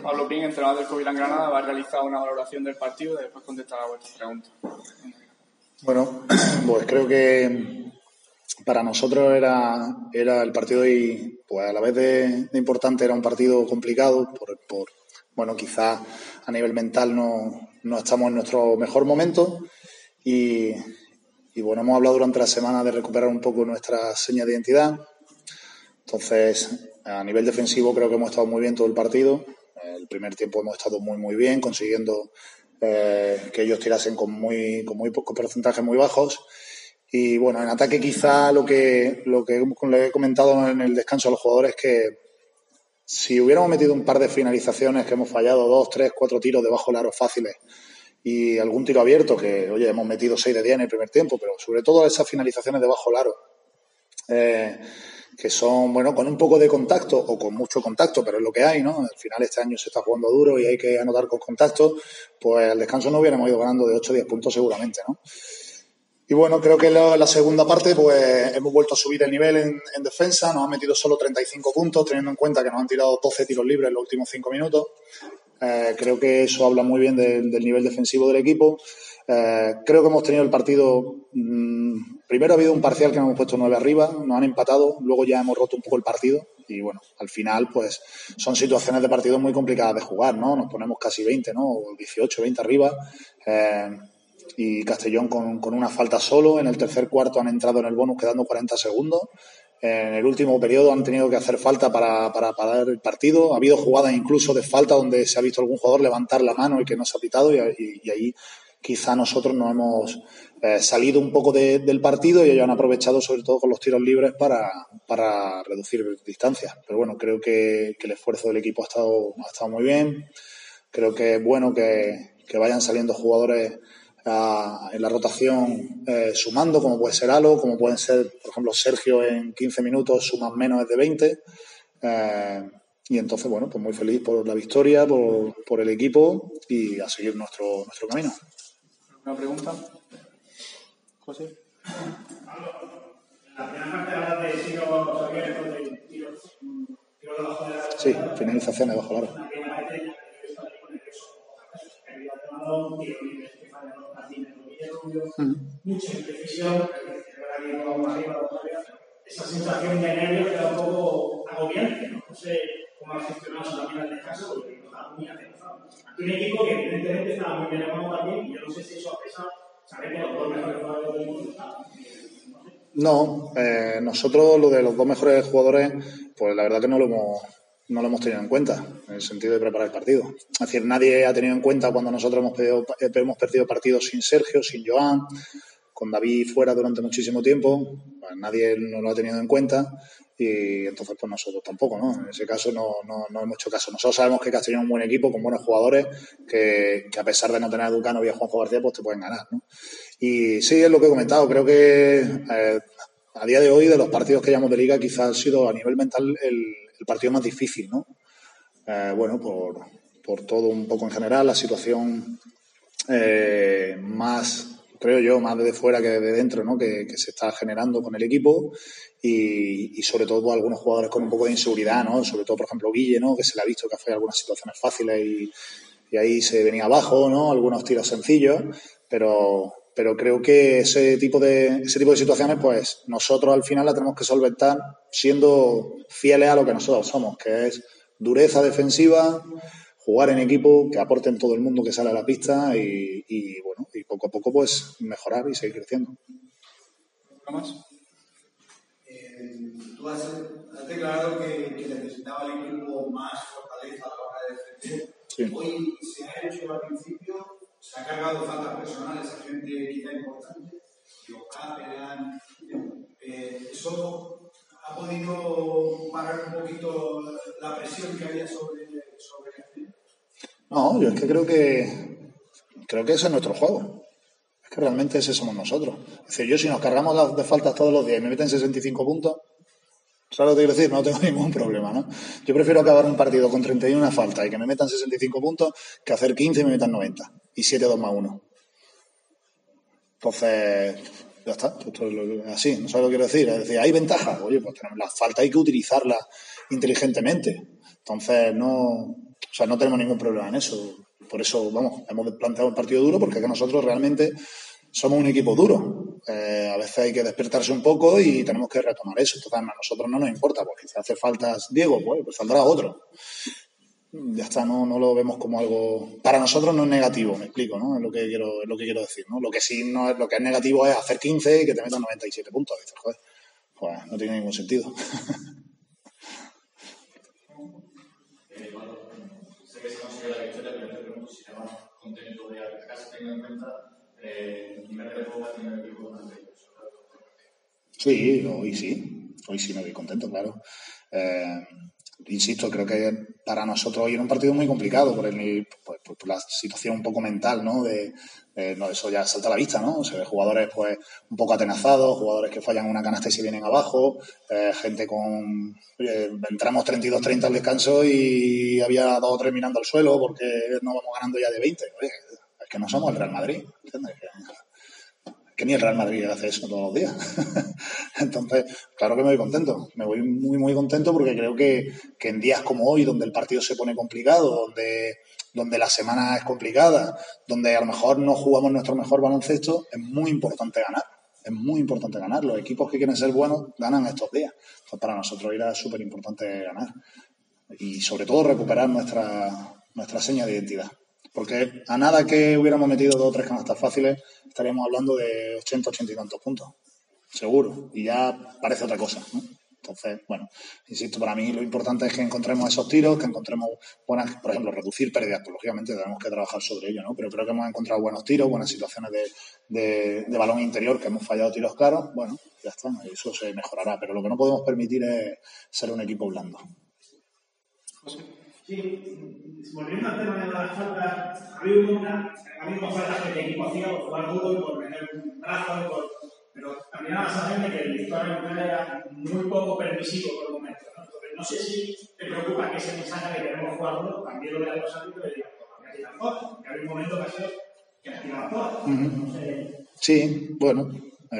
Pablo Pin, entrenador del Covilhã Granada, va a realizar una valoración del partido y después contestar a vuestras preguntas. Bueno, pues creo que para nosotros era el partido y pues a la vez de importante era un partido complicado por bueno, quizás a nivel mental no estamos en nuestro mejor momento y bueno, hemos hablado durante la semana de recuperar un poco nuestra seña de identidad. Entonces, a nivel defensivo creo que hemos estado muy bien todo el partido. El primer tiempo hemos estado muy bien, consiguiendo que ellos tirasen con muy pocos porcentajes muy bajos. Y bueno, en ataque quizá lo que le he comentado en el descanso a los jugadores es que si hubiéramos metido un par de finalizaciones que hemos fallado, 2, 3, 4 tiros debajo del aro fáciles y algún tiro abierto, que oye, hemos metido 6 de 10 en el primer tiempo, pero sobre todo esas finalizaciones debajo del aro, que son, bueno, con un poco de contacto o con mucho contacto, pero es lo que hay, ¿no? Al final este año se está jugando duro y hay que anotar con contacto, pues al descanso no hubiéramos ido ganando de 8 o 10 puntos seguramente, ¿no? Y bueno, creo que la segunda parte pues hemos vuelto a subir el nivel en defensa, nos han metido solo 35 puntos, teniendo en cuenta que nos han tirado 12 tiros libres en los últimos 5 minutos. Creo que eso habla muy bien del nivel defensivo del equipo. Creo que hemos tenido el partido, primero ha habido un parcial que nos hemos puesto 9 arriba, nos han empatado, luego ya hemos roto un poco el partido y bueno, al final pues son situaciones de partido muy complicadas de jugar, ¿no? Nos ponemos casi 20, ¿no? O 18, 20 arriba. Y Castellón con una falta solo. En el tercer cuarto han entrado en el bonus quedando 40 segundos. En el último periodo han tenido que hacer falta para parar el partido. Ha habido jugadas incluso de falta donde se ha visto algún jugador levantar la mano y que no se ha pitado y ahí quizá nosotros no hemos salido un poco del partido y ellos han aprovechado sobre todo con los tiros libres para reducir distancias. Pero bueno, creo que el esfuerzo del equipo ha estado muy bien. Creo que es bueno que vayan saliendo jugadores en la rotación sumando, como puede ser Alo, como pueden ser, por ejemplo, Sergio en 15 minutos suman menos de 20. Y entonces, bueno, pues muy feliz por la victoria, por el equipo y a seguir nuestro camino. ¿Una pregunta? José. La primera parte habla de tiros abiertos, de tiros debajo del aro. Sí, finalizaciones debajo del aro. La primera parte ya pone que son pérdida de balón, tiros libres que fallan los patines, mucha imprecisión, esa sensación de nervios queda un poco agobiante, ¿no? No sé cómo ha gestionado también el descanso, porque está muy atenazado. Aquí un equipo que evidentemente estaba muy bien armado también, y yo no sé si eso ha pesado, saber que los dos mejores jugadores del mundo están. No, nosotros lo de los dos mejores jugadores, pues la verdad que no lo hemos tenido en cuenta, en el sentido de preparar el partido. Es decir, nadie ha tenido en cuenta cuando nosotros hemos perdido partidos sin Sergio, sin Joan, con David fuera durante muchísimo tiempo, pues nadie no lo ha tenido en cuenta y entonces pues nosotros tampoco, ¿no? En ese caso no hemos hecho caso. Nosotros sabemos que Castellón es un buen equipo con buenos jugadores que a pesar de no tener a Ducano y a Juanjo García, pues te pueden ganar, ¿no? Y sí, es lo que he comentado, creo que a día de hoy de los partidos que llevamos de Liga quizás ha sido a nivel mental el partido más difícil, ¿no? Bueno, por todo un poco en general, la situación más, creo yo, más desde fuera que desde dentro, ¿no? Que se está generando con el equipo y sobre todo pues, algunos jugadores con un poco de inseguridad, ¿no? Sobre todo, por ejemplo, Guille, ¿no? Que se le ha visto que ha fallado algunas situaciones fáciles y ahí se venía abajo, ¿no? Algunos tiros sencillos, pero creo que ese tipo de situaciones, pues nosotros al final la tenemos que solventar siendo fieles a lo que nosotros somos, que es dureza defensiva, jugar en equipo, que aporten todo el mundo que sale a la pista y bueno, y poco a poco pues mejorar y seguir creciendo. ¿Algo más? Tú has declarado que necesitaba el equipo más fortaleza a la hora de defender. Sí. Hoy se ha hecho al principio, se ha cargado faltas personales a gente quizá importante, Capelán, eso ha podido parar un poquito la presión que había sobre el. No, yo es que creo que ese es nuestro juego. Es que realmente ese somos nosotros. Es decir, yo si nos cargamos de faltas todos los días y me meten 65 puntos, ¿sabes lo que quiero decir? No tengo ningún problema, ¿no? Yo prefiero acabar un partido con 31 faltas y que me metan 65 puntos que hacer 15 y me metan 90 y 7-2+1. Entonces, ya está. Esto es así, ¿no sabes lo que quiero decir? Es decir, hay ventajas. Oye, pues tenemos las faltas, hay que utilizarlas inteligentemente. Entonces, no o sea, no tenemos ningún problema en eso. Por eso, vamos, hemos planteado un partido duro porque que nosotros realmente somos un equipo duro. A veces hay que despertarse un poco y tenemos que retomar eso. Entonces, a nosotros no nos importa, porque si hace falta Diego, pues saldrá otro. Ya está, no lo vemos como algo... Para nosotros no es negativo, me explico, ¿no? Es lo que quiero decir, ¿no? Lo que sí no es, lo que es negativo es hacer 15 y que te metan 97 puntos. Dices, joder, pues no tiene ningún sentido. Sé que se consigue la victoria, pero te pregunto si te vas contento de acaso teniendo en cuenta el nivel de juego que tiene el equipo durante el Sí, hoy sí me voy contento, claro. Insisto, creo que para nosotros hoy era un partido muy complicado por la situación un poco mental, ¿no? No, eso ya salta a la vista, ¿no? O sea, jugadores pues un poco atenazados, jugadores que fallan una canasta y se vienen abajo, gente con... entramos 32-30 al descanso y había 2 o 3 mirando al suelo porque no vamos ganando ya de 20. Oye, es que no somos el Real Madrid, ¿entiendes? Que ni el Real Madrid hace eso todos los días. Entonces, claro que me voy contento. Me voy muy, muy contento porque creo que en días como hoy, donde el partido se pone complicado, donde la semana es complicada, donde a lo mejor no jugamos nuestro mejor baloncesto, es muy importante ganar. Es muy importante ganar. Los equipos que quieren ser buenos ganan estos días. Entonces, para nosotros era súper importante ganar. Y sobre todo recuperar nuestra seña de identidad. Porque a nada que hubiéramos metido 2 o 3 canastas fáciles, estaríamos hablando de 80 y tantos puntos, seguro, y ya parece otra cosa, ¿no? Entonces, bueno, insisto, para mí lo importante es que encontremos esos tiros, que encontremos buenas, por ejemplo, reducir pérdidas, pues lógicamente tenemos que trabajar sobre ello, ¿no? Pero creo que hemos encontrado buenos tiros, buenas situaciones de balón interior, que hemos fallado tiros claros, bueno, ya está, eso se mejorará, pero lo que no podemos permitir es ser un equipo blando. Sí, volviendo al tema de las faltas, ha habido faltas que el equipo hacía por jugar duro y por meter un brazo, pero también da la sensación de que el victoria era muy poco permisivo por el momento, ¿no? Entonces, no sé si te preocupa que ese mensaje de que queremos jugar duro también lo vea los árbitros y digan, pues me tiran todas, porque había un momento que ha sido que me tiran todas. No sé. Sí, bueno.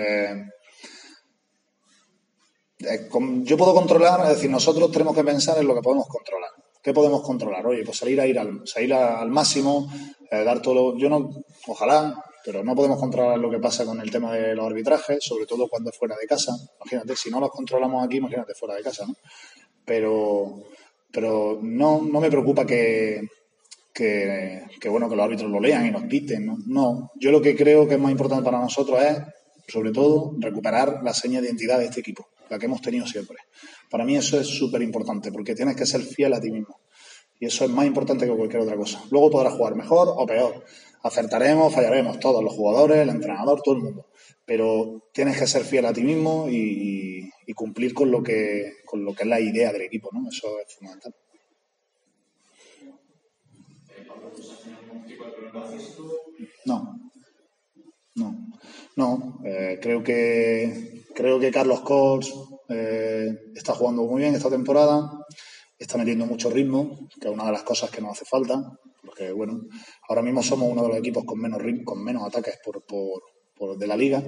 Yo puedo controlar, es decir, nosotros tenemos que pensar en lo que podemos controlar. ¿Qué podemos controlar? Oye, pues salir al máximo, dar todo lo... Ojalá, pero no podemos controlar lo que pasa con el tema de los arbitrajes, sobre todo cuando es fuera de casa. Imagínate, si no los controlamos aquí, imagínate fuera de casa, ¿no? Pero no me preocupa que bueno, que los árbitros lo lean y nos piten, ¿no? No, yo lo que creo que es más importante para nosotros es, sobre todo, recuperar la seña de identidad de este equipo, la que hemos tenido siempre. Para mí eso es súper importante, porque tienes que ser fiel a ti mismo. Y eso es más importante que cualquier otra cosa. Luego podrás jugar mejor o peor. Acertaremos, fallaremos, todos los jugadores, el entrenador, todo el mundo. Pero tienes que ser fiel a ti mismo y cumplir con lo que es la idea del equipo, ¿no? Eso es fundamental. No. Creo que Carlos Cors está jugando muy bien esta temporada, está metiendo mucho ritmo, que es una de las cosas que nos hace falta, porque bueno, ahora mismo somos uno de los equipos con menos ritmo, con menos ataques de la liga,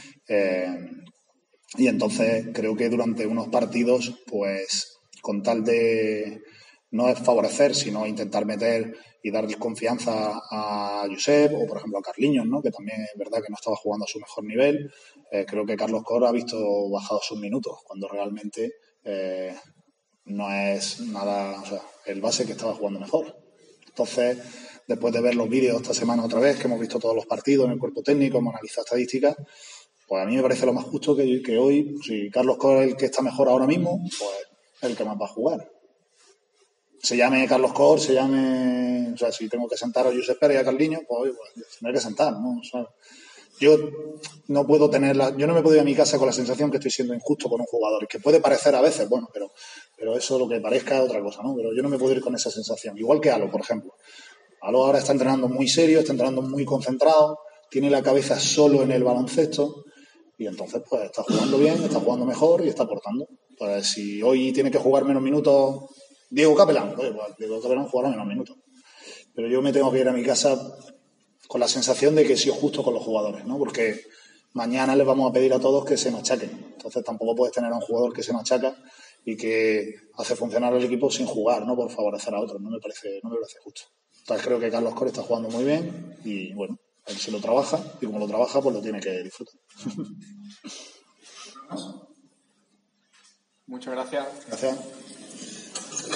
y entonces creo que durante unos partidos, pues con tal de no es favorecer, sino intentar meter y darle confianza a Josep o, por ejemplo, a Carliños, ¿no? Que también es verdad que no estaba jugando a su mejor nivel. Creo que Carlos Cor ha visto bajado sus minutos, cuando realmente no es nada, o sea, el base que estaba jugando mejor. Entonces, después de ver los vídeos esta semana otra vez, que hemos visto todos los partidos en el cuerpo técnico, hemos analizado estadísticas, pues a mí me parece lo más justo que hoy, si Carlos Cor es el que está mejor ahora mismo, pues es el que más va a jugar. Se llame Carlos Cor, o sea, si tengo que sentar a Josep Pérez y a Carliños, pues tendré que sentar, ¿no? O sea, yo no me puedo ir a mi casa con la sensación que estoy siendo injusto con un jugador, que puede parecer a veces, bueno, pero eso lo que parezca es otra cosa, ¿no? Pero yo no me puedo ir con esa sensación. Igual que Alo, por ejemplo. Alo ahora está entrenando muy serio, está entrenando muy concentrado, tiene la cabeza solo en el baloncesto y entonces pues está jugando bien, está jugando mejor y está aportando. Pues si hoy tiene que jugar menos minutos Diego Capelán, pues Diego Capelán jugará menos minutos. Pero yo me tengo que ir a mi casa con la sensación de que he sido justo con los jugadores, ¿no? Porque mañana les vamos a pedir a todos que se machaquen. Entonces tampoco puedes tener a un jugador que se machaca y que hace funcionar el equipo sin jugar, no por favorecer a otros. No me parece justo. Entonces creo que Carlos Core está jugando muy bien y bueno, él se lo trabaja y como lo trabaja pues lo tiene que disfrutar. Muchas gracias. Gracias.